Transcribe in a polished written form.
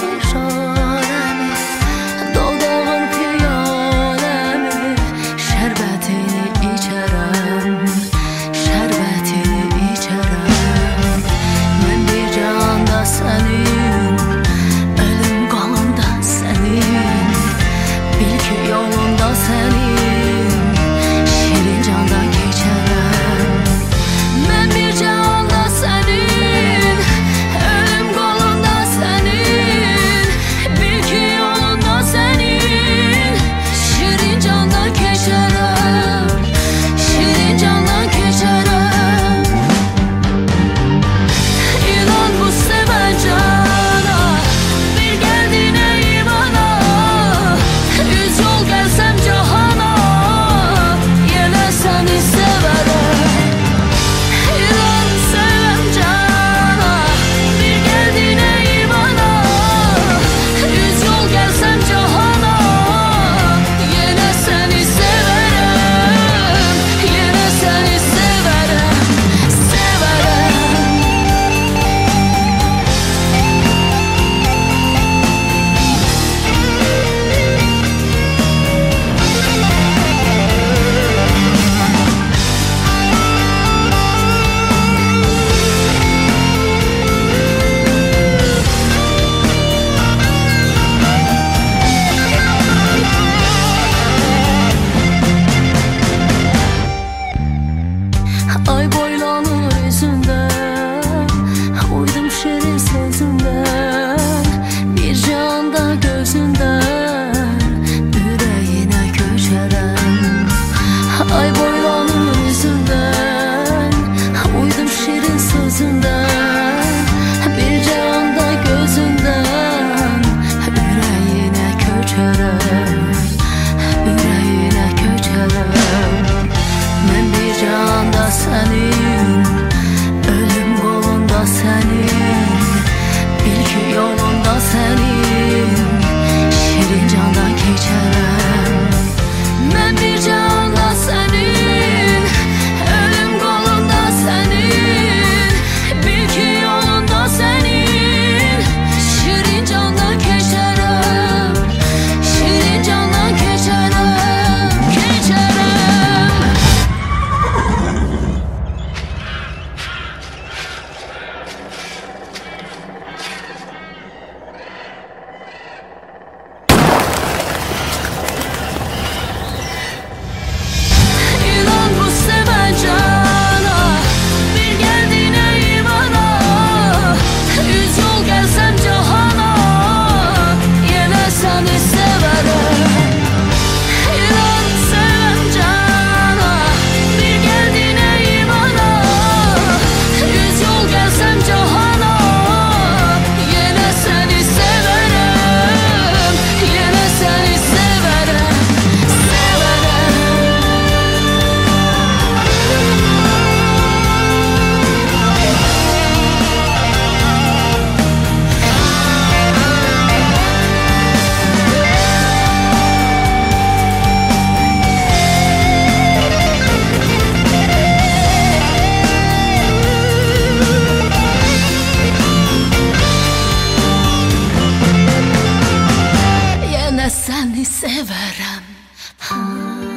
işarəmi, dodağın piyaləmi, şərbətini içərəm, şərbətini içərəm. Mən bir canda sənin, ölüm qanımda sənin, bil ki yolunda sənin, şirin canda keçərəm. Mən bir canda sənin, ölüm qolunda sənin, bil ki yolunda sənin, şirin canda keçərəm, şirin canda keçərəm. İnan bu sevən cana, bir gəldinə imana, üz yol gəlsəm cahana, yenə səni sevərəm. İnan sevəm cana, bir gəldinə imana, üz yol gəlsəm cahana, yenə səni sevərəm, yenə səni sevərəm, sevərəm. Ay boylanır üzündən, uydum şirin sözündən, bir canda gözündən, ürəyinə köçərəm. Ay boylanır üzündən, uydum şirin sözündən, bir canda gözündən, ürəyinə köçərəm, ürəyinə köçərəm. Mən bir canda sənin, ölüm qolunda sənin, bil ki yolunda sənin, şirin canda keçərəm. Mən bir canda sənin, ölüm qolunda sənin, bil ki yolunda sənin, şirin canda keçərəm, şirin canda keçərəm, keçərəm. İnan bu sevən cana, bir gəldinə imana, üz yol gəlsəm cahana, yenə səni sevərəm. İnan sevəm cana, bir gəldinə imana, üz yol gəlsəm cahana, yenə səni sevərəm, yenə səni sevərəm, sevərəm. Yenə səni sevərəm.